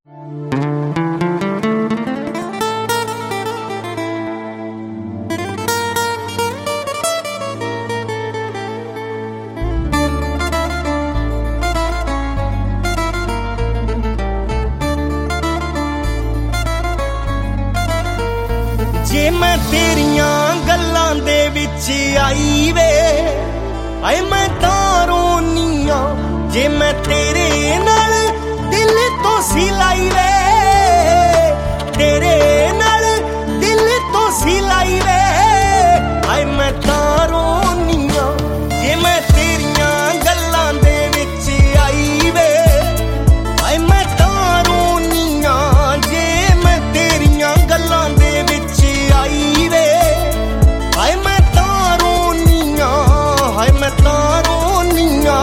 जे मैं तेरियां गल्लां दे विच आई वे आए मैं तां रोनी आ। जे मैं तेरे नाल दिल तो सिलाई वे तेरे नाल दिल तो सिलाई वे आए मैं तां रोनी आ। जे मैं तेरियां गल्लां दे विच आई वे आए मैं तां रोनी आ। जे मैं तेरियां गल्लां दे विच आई वे हाय मैं तां रोनी आ। हाय मैं तां रोनी आ।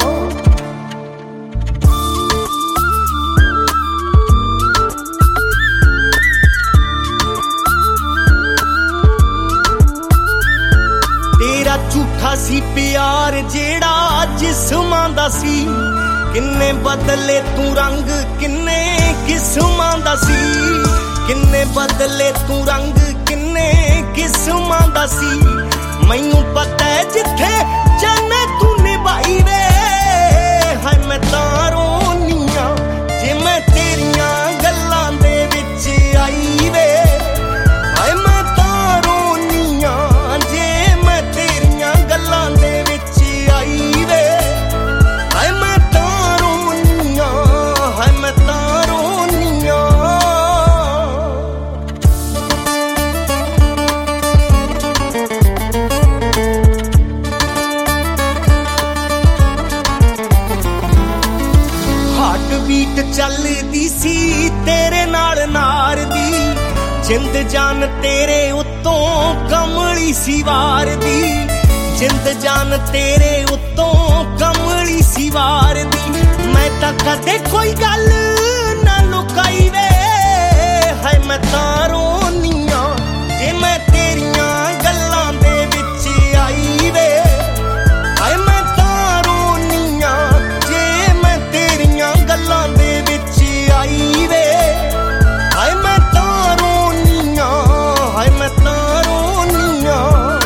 तेरा झूठा सी प्यार जेड़ा जिस्मां दा सी किन्ने बदले तू रंग किन्ने किस्मां दा सी। किन्ने बदले तू रंग किन्ने किस्मां दा सी। मैनू पता है जिथे जाना तू निभाई वे हाय मैं तां रोनी आ। जे मैं तेरियां गल्लां दे विच आई वे हाय मैं तां रोनी आ। जे मैं तेरियां गल्लां दे विच आई वे हाय मैं तां रोनी आ। हाय मैं तां रोनी आ। बीट चलदी सी तेरे नाल नार दी जिंद जान तेरे उत्तों कमली सी वार दी। जिंद जान तेरे उत्तों कमली सी वार दी। मैं तां कदे कोई गल ना लुकाई वे हाय मैं तां रोनी आ। जे मैं तेरियां गल्लां दे विच आई वे हाय मैं तां रोनी आ। जे मैं तेरियां गल्लां दे विच आई वे हाय मैं तां रोनी आ। हाय मैं तां रोनी आ।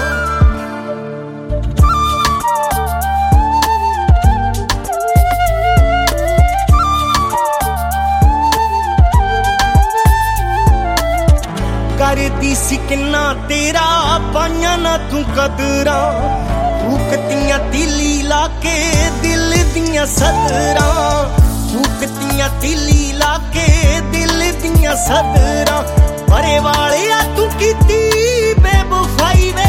करदी सी किन्ना तेरा पाइयां ना तू कदरां फूकतियां तिली लाके दिल दियां सदरां। फूकतियां तिली लाके दिल दियां सदरां। परे वालिया तू कीती बेवफाई वे